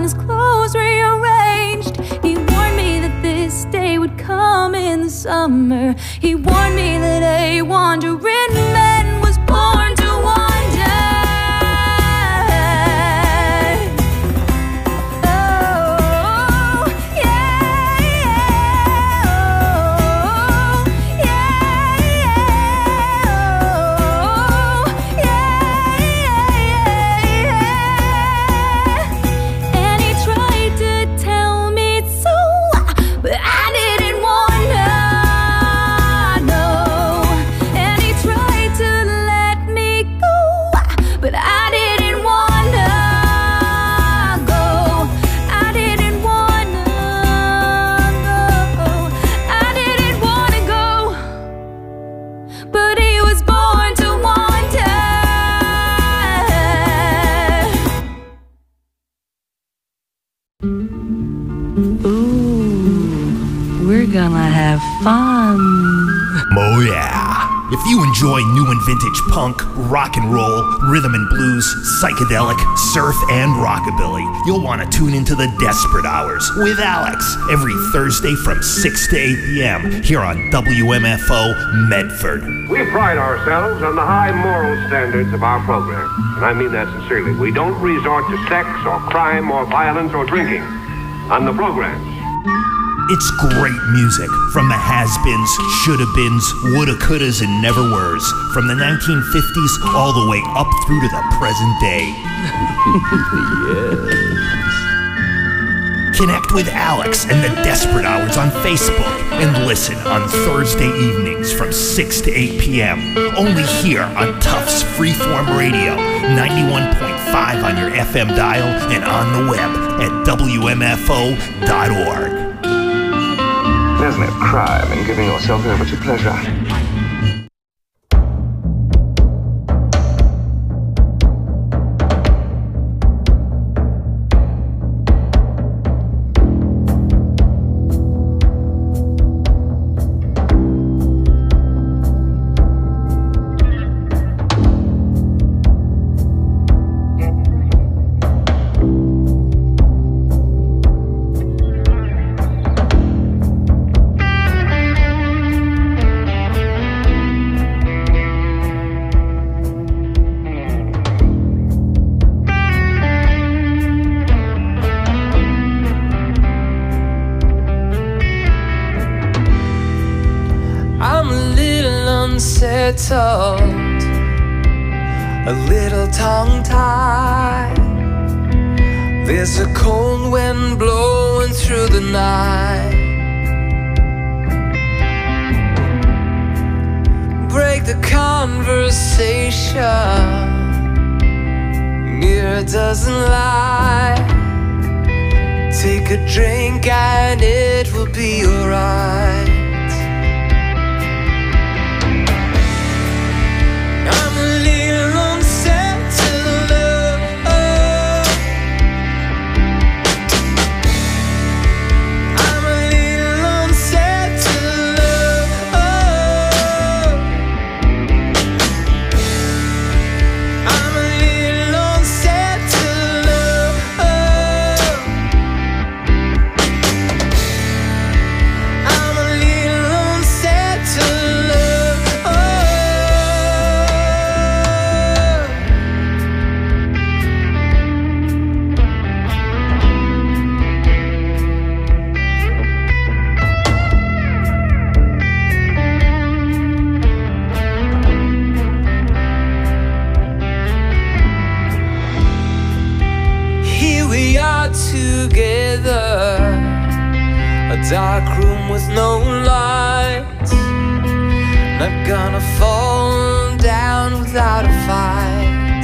on, his clothes rearranged. He warned me that this day would come in the summer. He warned me that a wandering man was born to wander. Gonna have fun. Oh yeah. If you enjoy new and vintage punk, rock and roll, rhythm and blues, psychedelic, surf, and rockabilly, you'll want to tune into the Desperate Hours with Alex every Thursday from 6 to 8 p.m. here on WMFO Medford. We pride ourselves on the high moral standards of our program, and I mean that sincerely. We don't resort to sex or crime or violence or drinking on the programs. It's great music from the has-beens, shoulda-beens, woulda-couldas, and never-weres, from the 1950s all the way up through to the present day. Yes. Connect with Alex and the Desperate Hours on Facebook and listen on Thursday evenings from 6 to 8 p.m. only here on Tufts Freeform Radio, 91.5 on your FM dial and on the web at WMFO.org. There's no crime in giving yourself over to pleasure. A little tongue-tied. There's a cold wind blowing through the night. Break the conversation. Mirror doesn't lie. Take a drink and it will be alright. Dark room with no light. Not gonna fall down without a fight.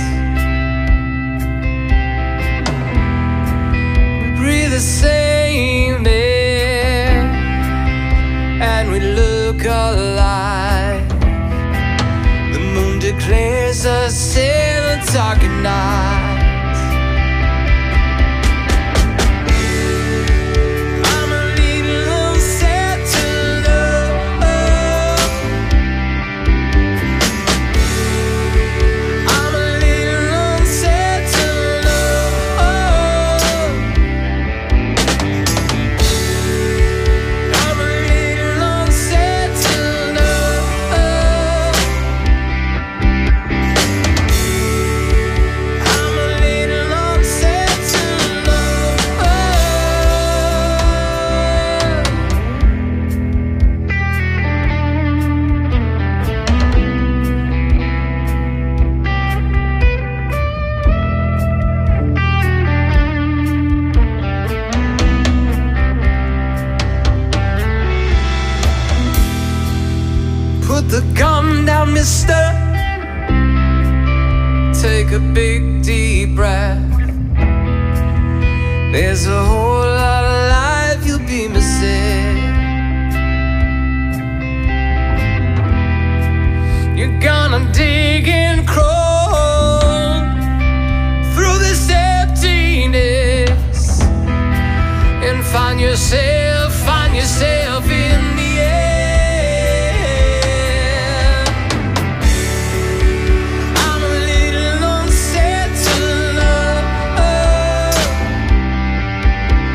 We breathe the same air and we look alive. The moon declares us in the dark at night. sister, take a big deep breath. There's a whole lot of life you'll be missing. You're gonna dig and crawl through this emptiness and find yourself in the air. I'm a little unsettled now.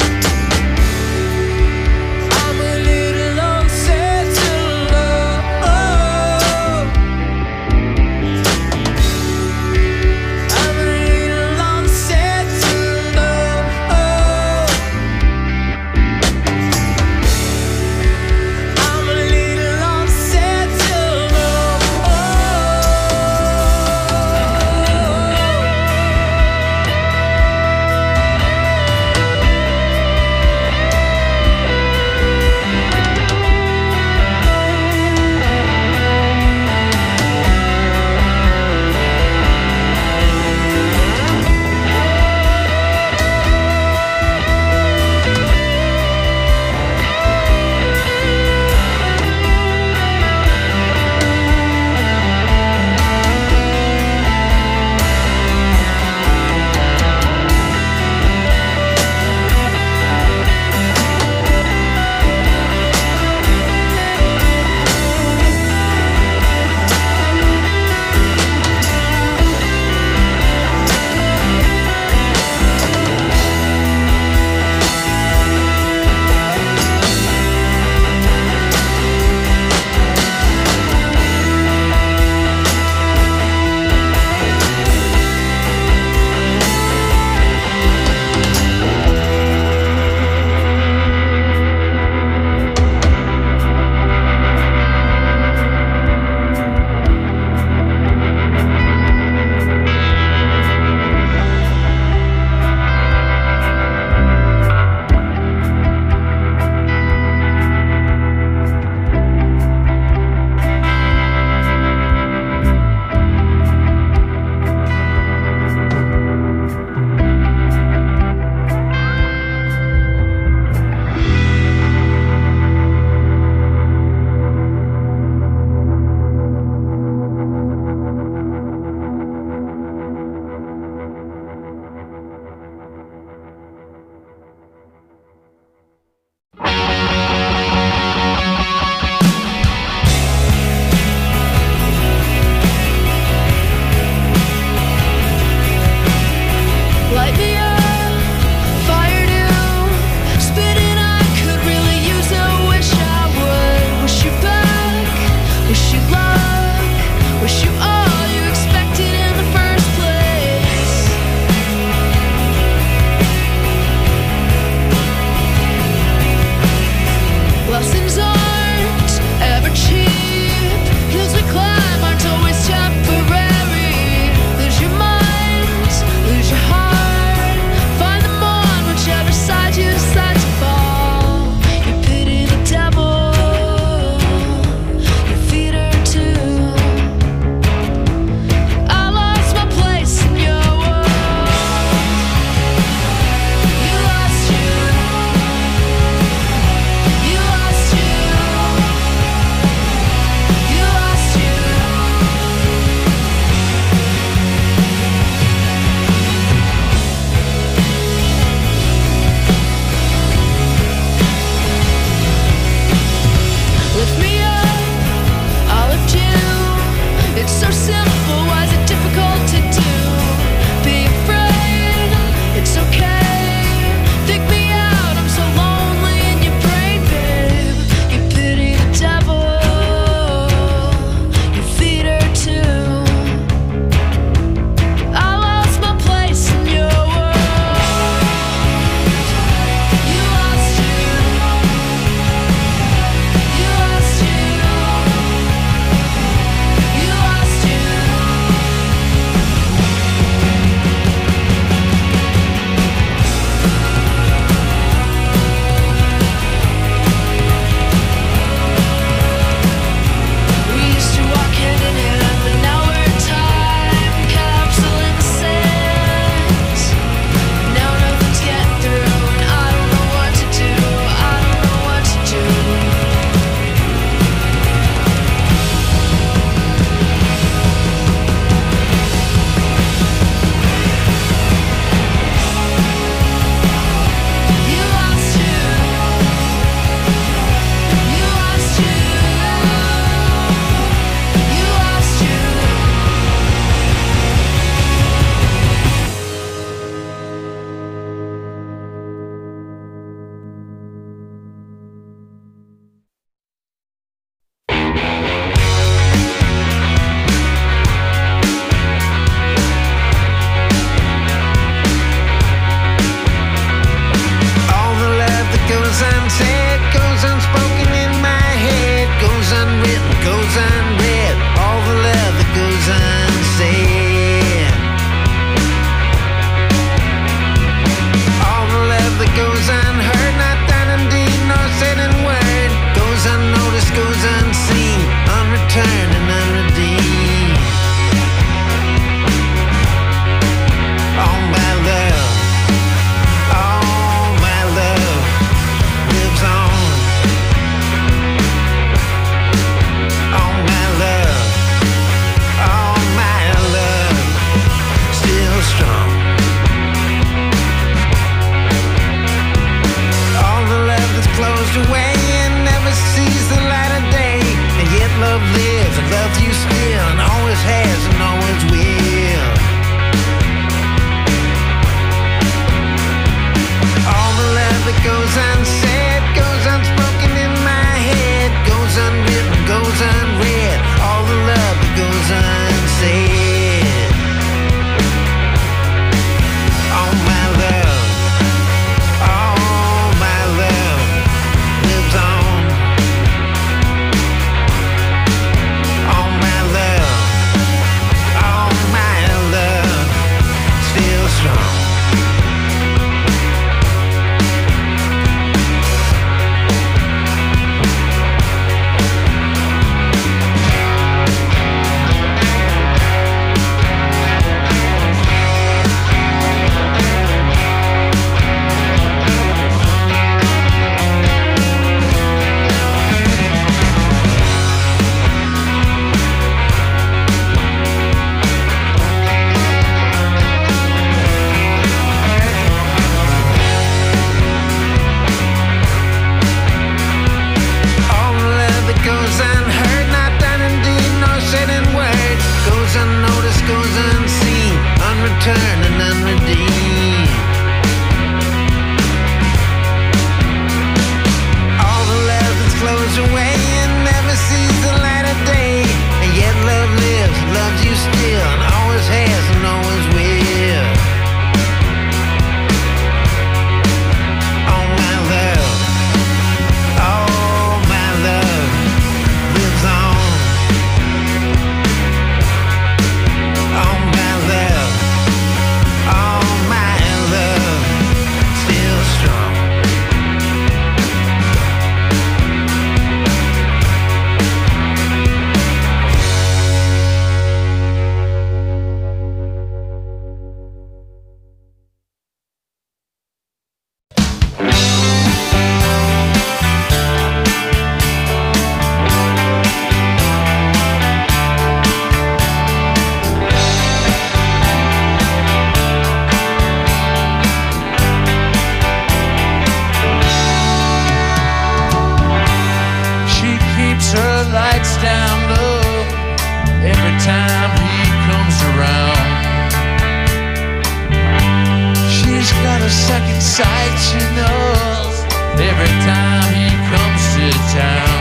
second sight, she knows every time he comes to town.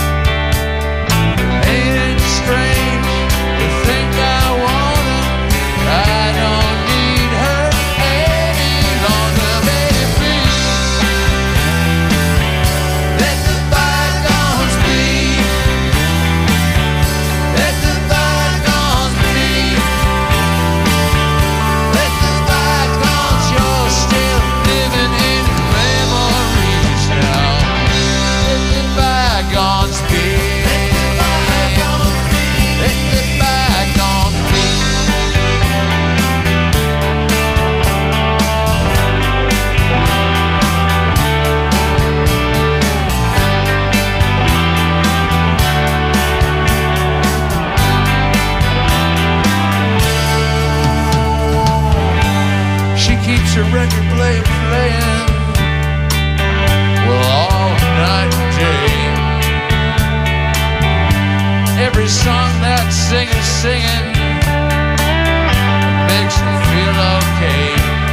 Ain't it strange to think I want her? I don't need her any longer, baby. Let the bygones be. Let the bygones be. Let the bygones, you're still living in memories now. Let the bygones be. Let the bygones be. She keeps her record player playing, well, all night and day. Every song that singer's singing makes me feel okay.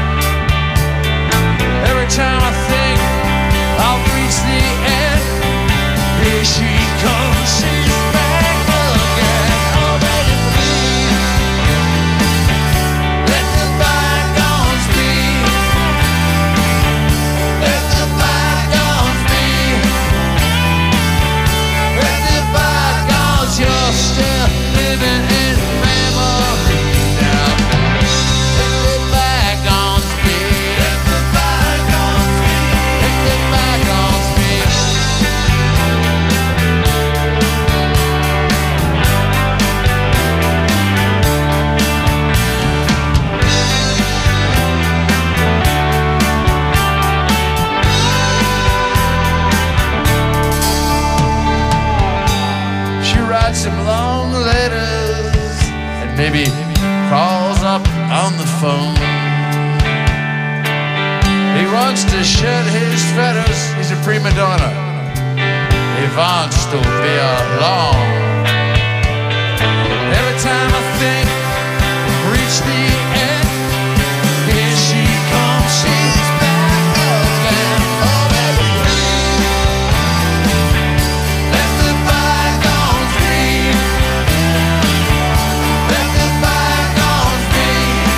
Every time I think I'll reach the end, here she comes, she's back again. Oh, baby, please, let the bygones be. Let the bygones be. Let the bygones, you're still living in memory now. Let the bygones be. Let the bygones be. Let the bygones be. She writes him long letters and maybe calls up on the phone. He wants to shed his feathers, he's a prima donna. He wants to be alone. Every time I think I've reached the end, here she comes, she's back again. Oh, baby, please, let the bygones be. Let the bygones be.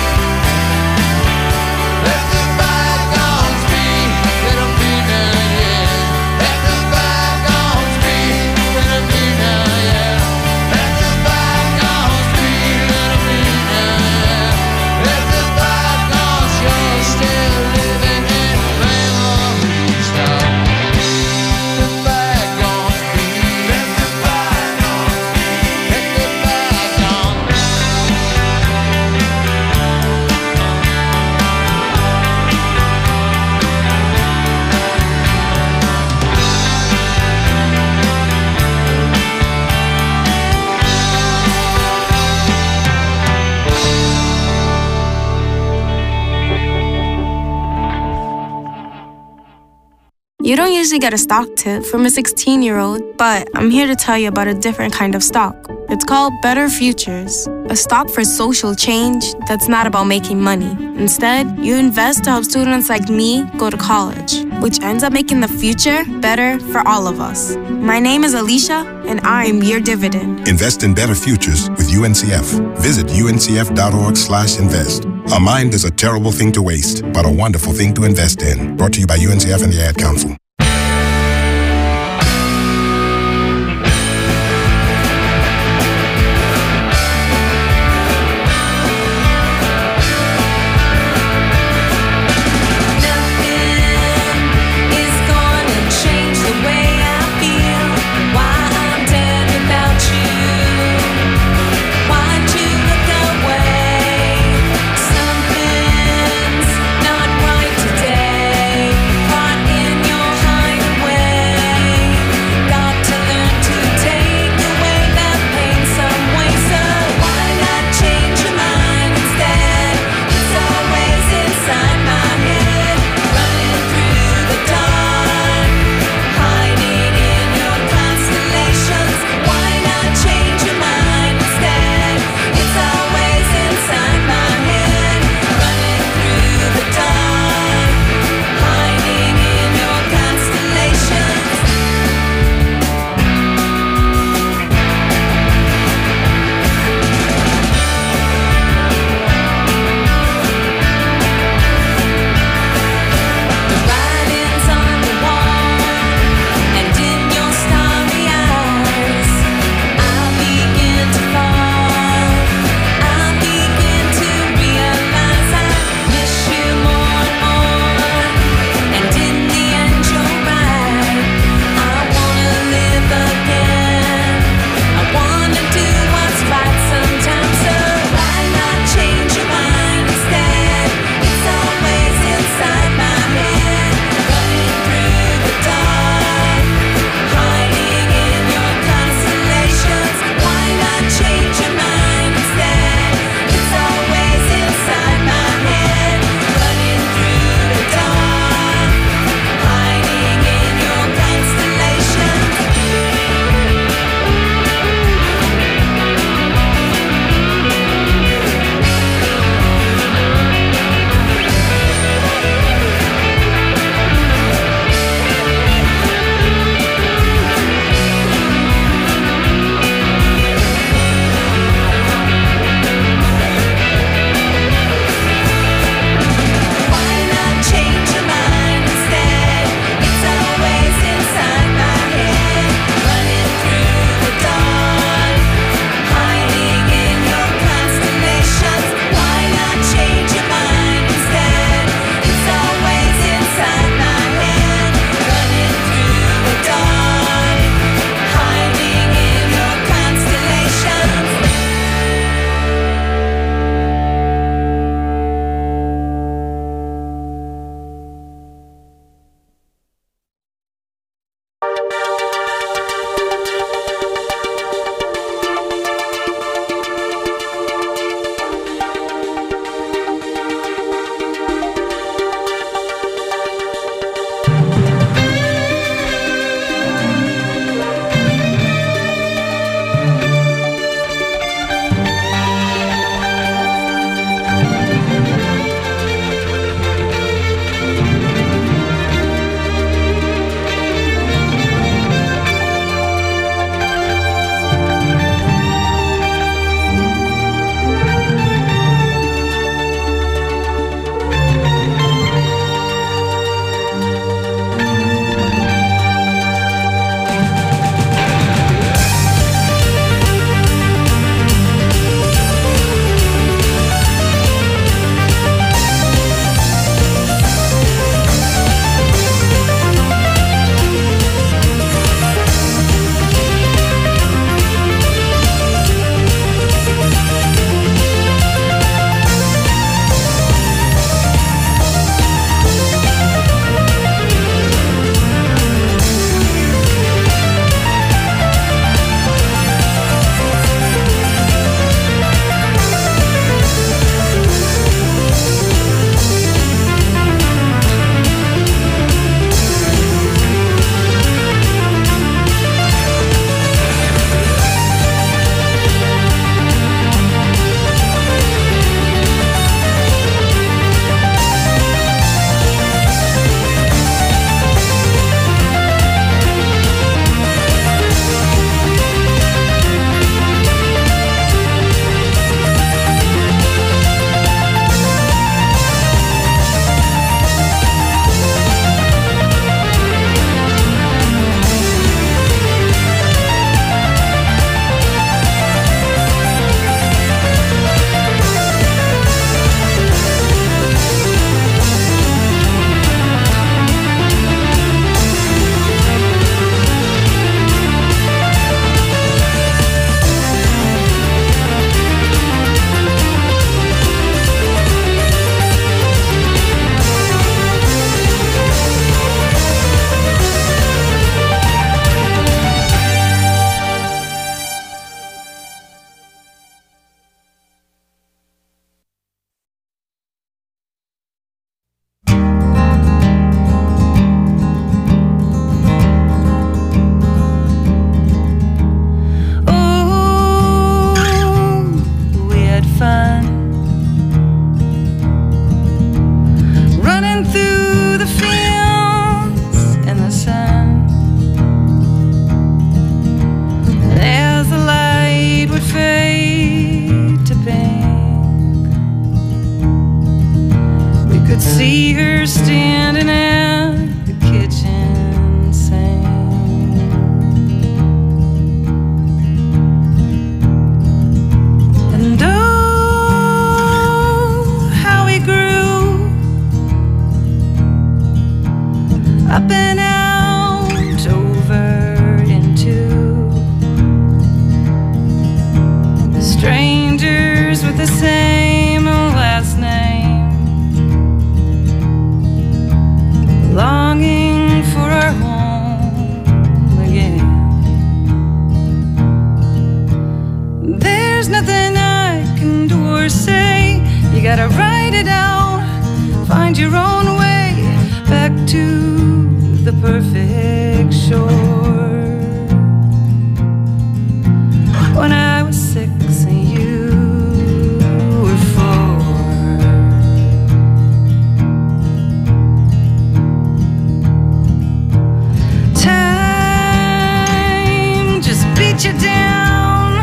Let the bygones be. Let them be now, yeah. Let the bygones be. Let them be now, yeah. Let the bygones be. Let them be now, yeah. Let the bygones, you're still living in memories now. Let the bygones be. Let the bygones be. Let the bygones be. You don't usually get a stock tip from a 16-year-old, but I'm here to tell you about a different kind of stock. It's called Better Futures, a stock for social change that's not about making money. Instead, you invest to help students like me go to college, which ends up making the future better for all of us. My name is Alicia, and I'm your dividend. Invest in better futures with UNCF. Visit uncf.org/invest. A mind is a terrible thing to waste, but a wonderful thing to invest in. Brought to you by UNCF and the Ad Council. Something's not right today. Caught in your see her standing at the kitchen sink. And oh, how he grew up and out over into strangers with the same last name, longing for our home again. There's nothing I can do or say. You gotta write it out, find your own way back to the perfect shore. When I was 6 and you were 4, time just beat you down.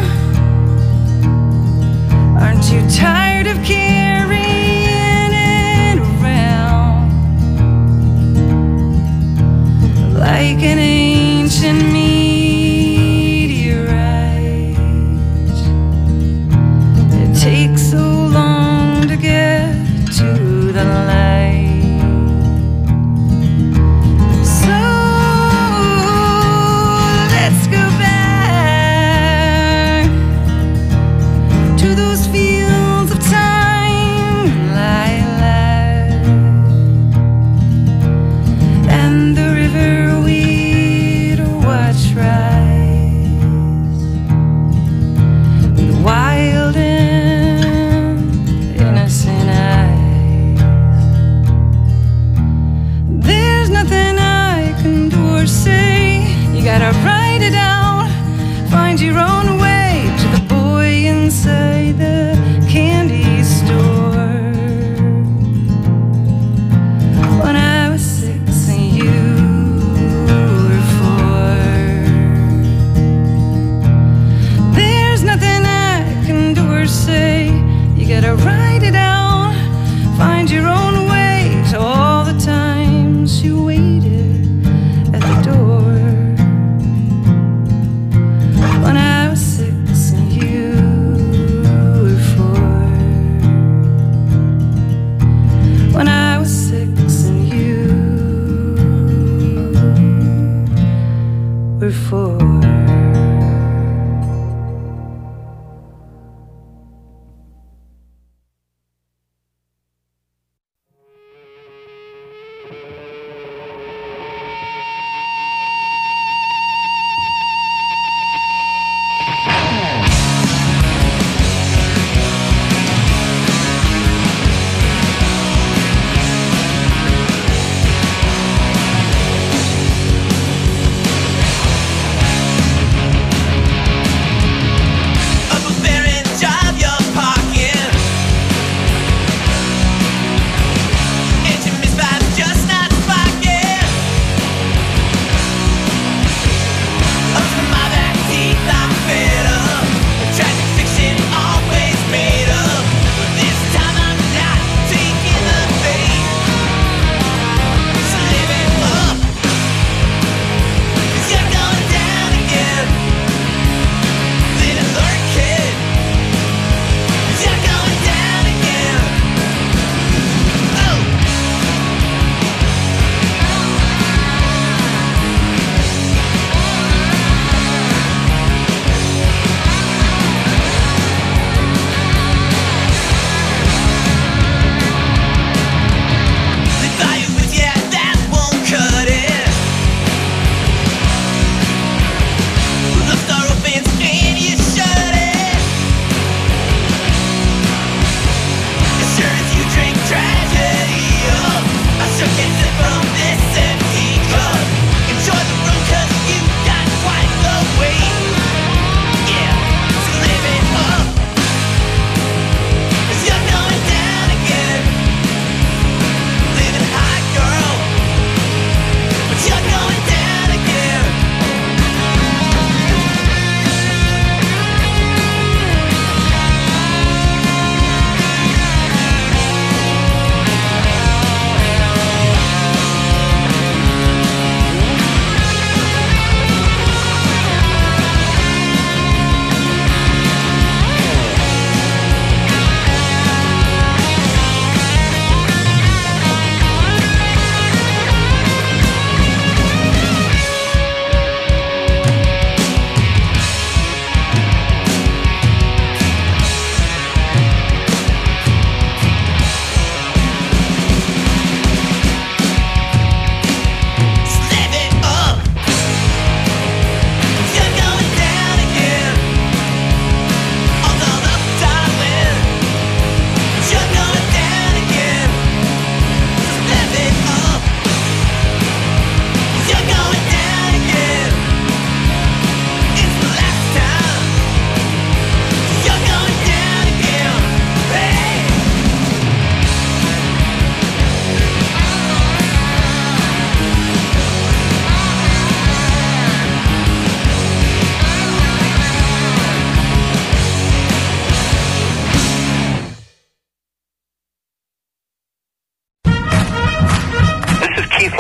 Aren't you tired of carrying it around like an ancient meteorite? It takes so long to get to the light. So let's go back to those fields of time, lilac, and the river we'd watch rise, with wild and innocent eyes. There's nothing I can do or say. You gotta write it out, find your own way to the boy inside the candy store. When I was 6 and you were 4, there's nothing I can do or say. You gotta write it out, find your own way to all the times you waited at the door. When I was 6 and you were 4. When I was 6 and you were 4.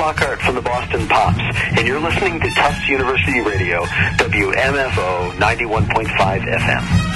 Lockhart from the Boston Pops, and you're listening to Tufts University Radio, WMFO 91.5 FM.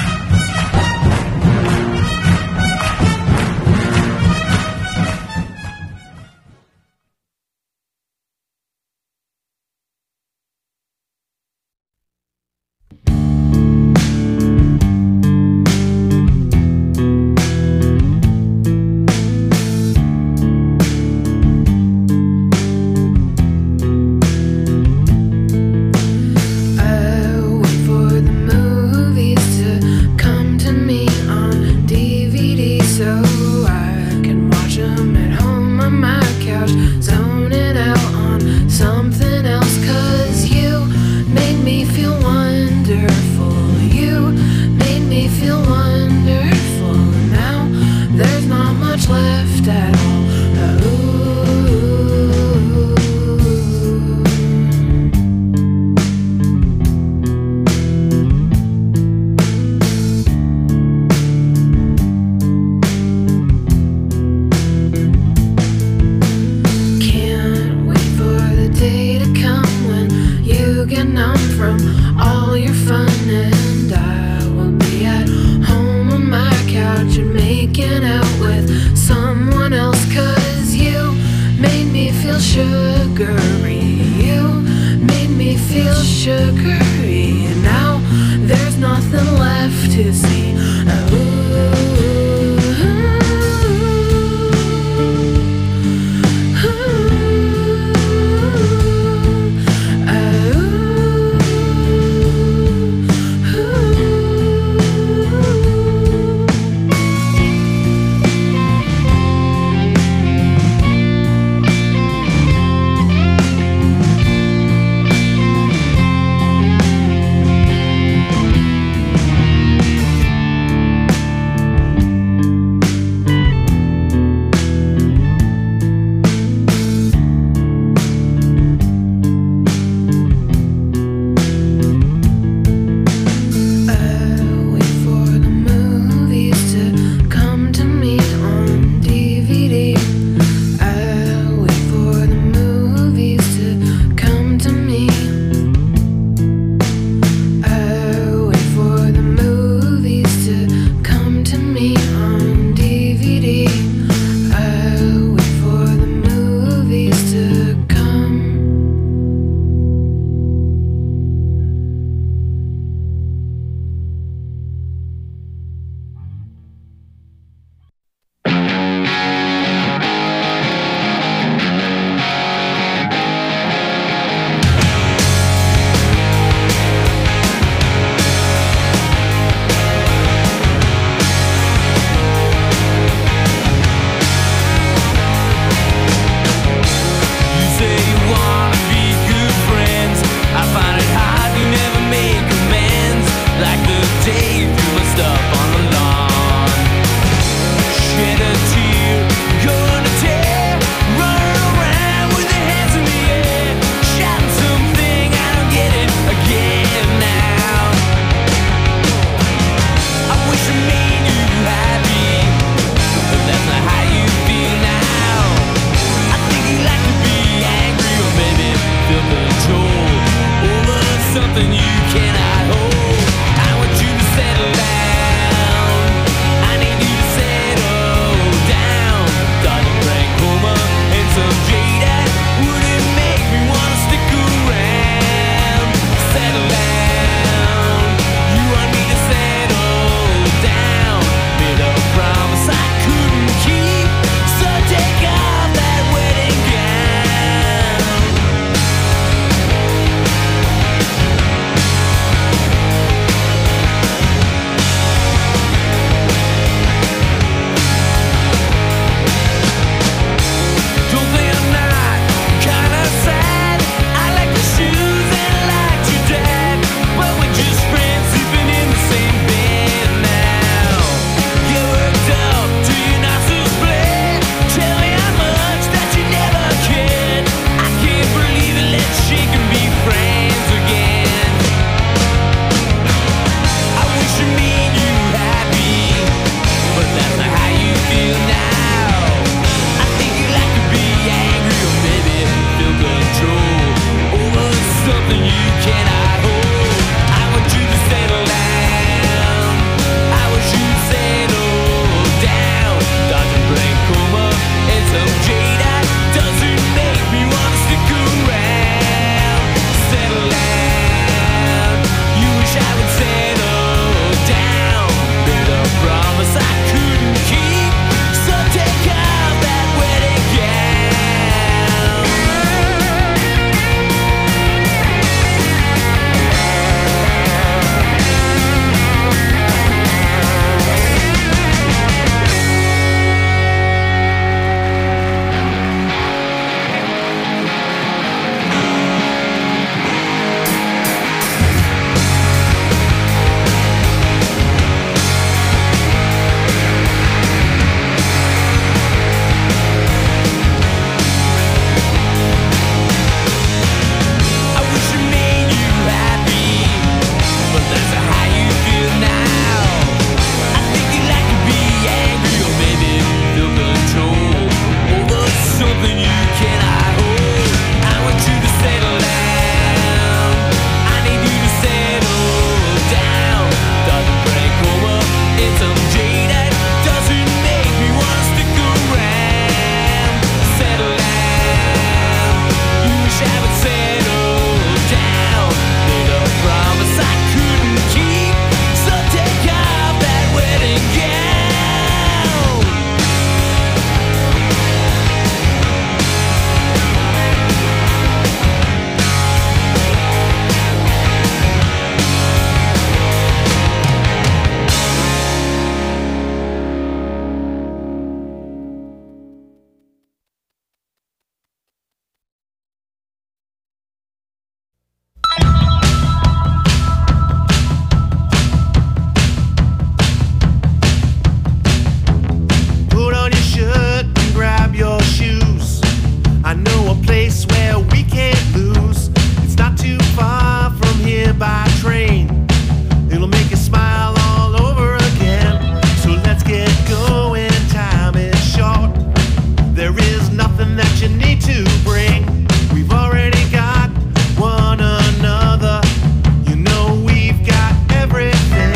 nothing that you need to bring. We've already got one another. You know we've got everything.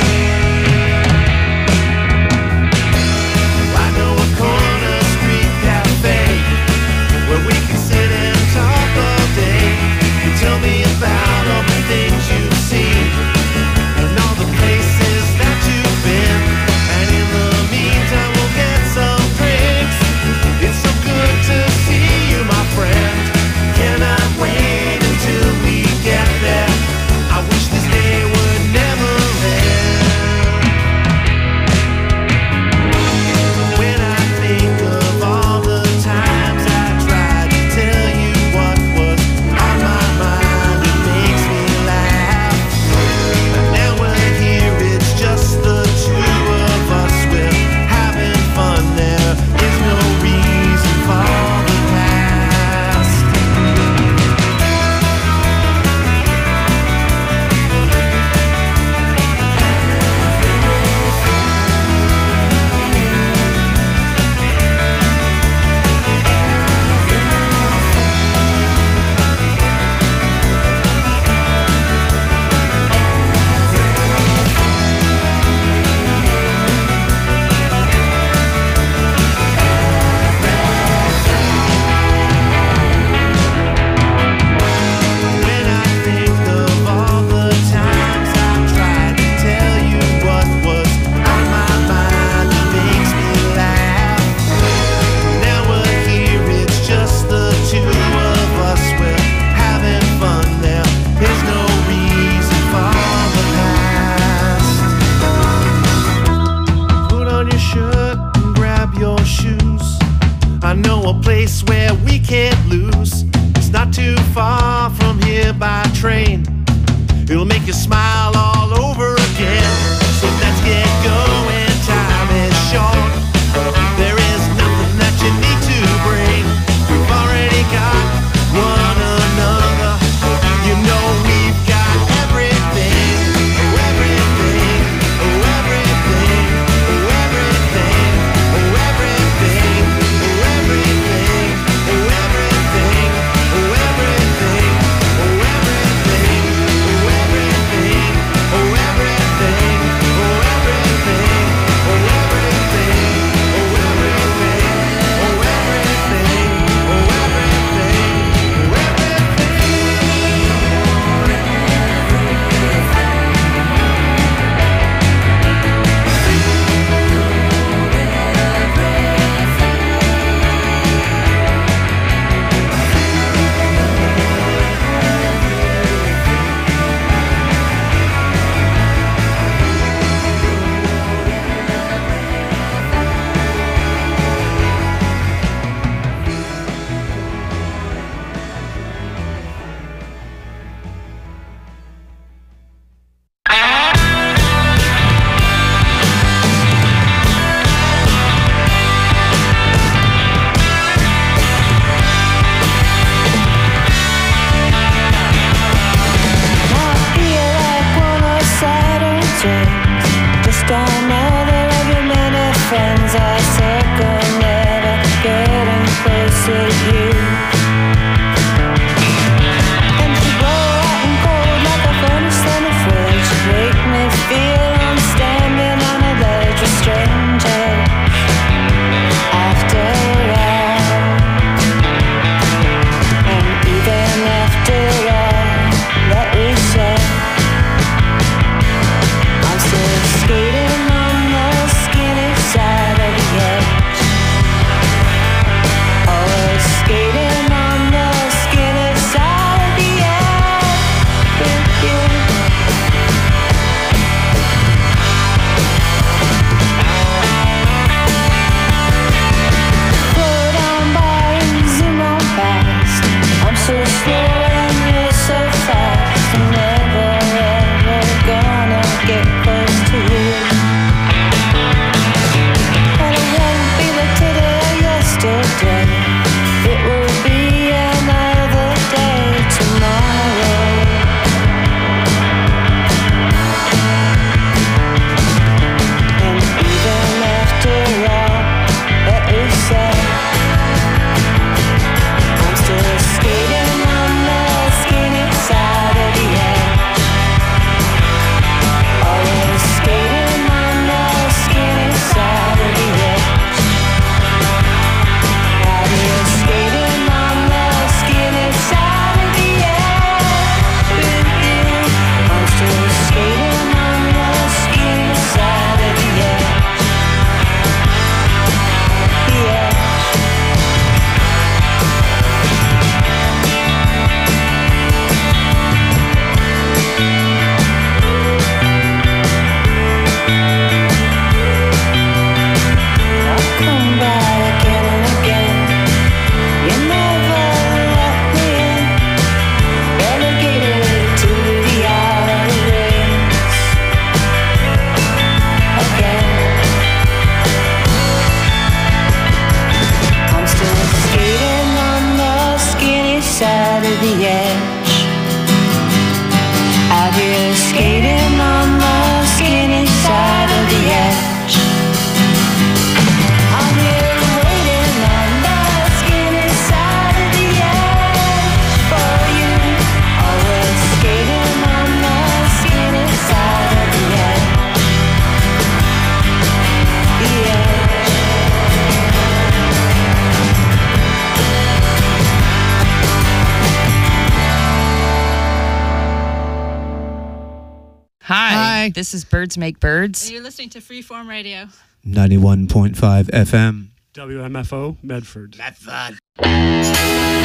I know a corner street cafe where we can sit and talk all day. You tell me about all the things you've seen and all the places that you've been. And in the meantime we'll get some drinks. It's so good to see you, my friend. Cannot wait until we get there. I wish this day would never end. When I think of all the times I tried to tell you what was on my mind, it makes me laugh. And now we're here, it's just the two of us. We're having fun, there is no reason for the past. When I think of all the times I've tried to tell you what was on my mind, it makes me laugh. Now we're here, it's just the two of us. We're having fun, there is no reason for the past. Put on your shirt and grab your shoes. I know a place where we can't lose. It's not too far from here by train. It'll make you smile all over again. So let's get going, time is short. There is nothing that you need to bring. We've already got one another. You know we've got everything. Oh, everything. Oh, everything. Oh, everything. Oh, everything. Oh, everything. Oh, everything. Oh, everything. Oh, everything. Oh, everything. Oh, everything. side of the edge. Out here skating on the skinny side of the edge. I'm here waiting on the skinny side of the edge for you. Always skating on the skinny side of the edge. The edge. Hi, this is Birds Make Birds. And you're listening to Freeform Radio. 91.5 FM. WMFO, Medford. Medford.